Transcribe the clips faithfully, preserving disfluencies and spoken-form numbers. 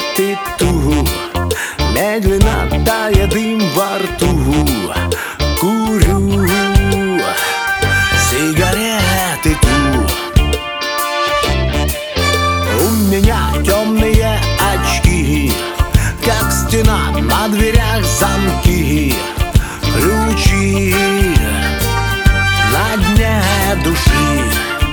иду, медленно тая дым во рту. Курю сигареты ту. У меня темные очки, как стена, на дверях замки. Ключи на дне души.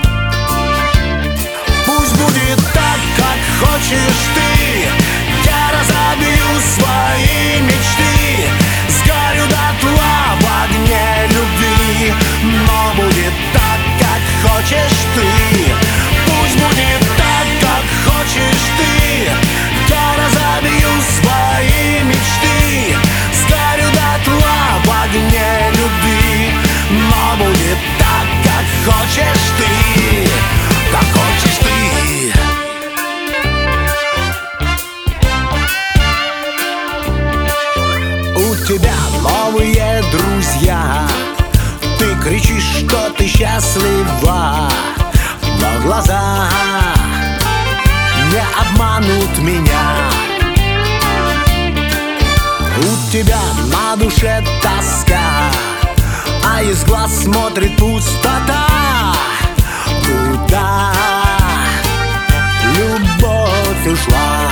Пусть будет так, как хочешь ты. Я разобью свои мечты, сгорю дотла в огне любви. Но будет так, как хочешь ты. Пусть будет так, как хочешь ты. Я разобью свои мечты, сгорю дотла в огне любви. Но будет так, как хочешь ты. Как хочешь ты. У тебя новые друзья, ты кричишь, что ты счастлива, но глаза не обманут меня. У тебя на душе тоска, а из глаз смотрит пустота. Куда любовь ушла?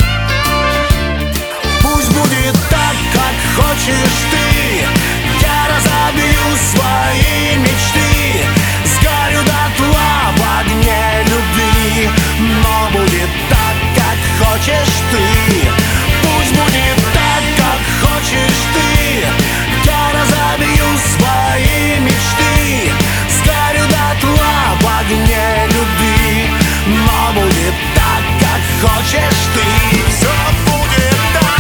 Пусть будет так, как хочешь ты. Я разобью свои мечты, сгорю дотла в огне любви. Но будет так, как хочешь ты. Пусть будет так, как хочешь ты. Я разобью свои мечты, сгорю дотла в огне любви. Но будет так, как хочешь ты. Все будет так.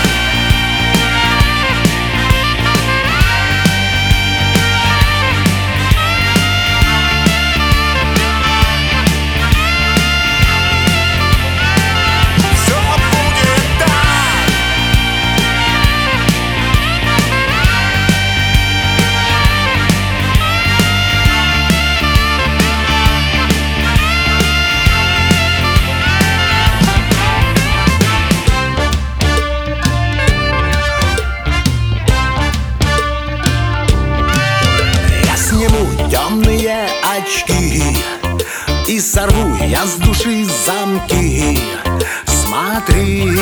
Темные очки и сорву я с души замки. Смотри,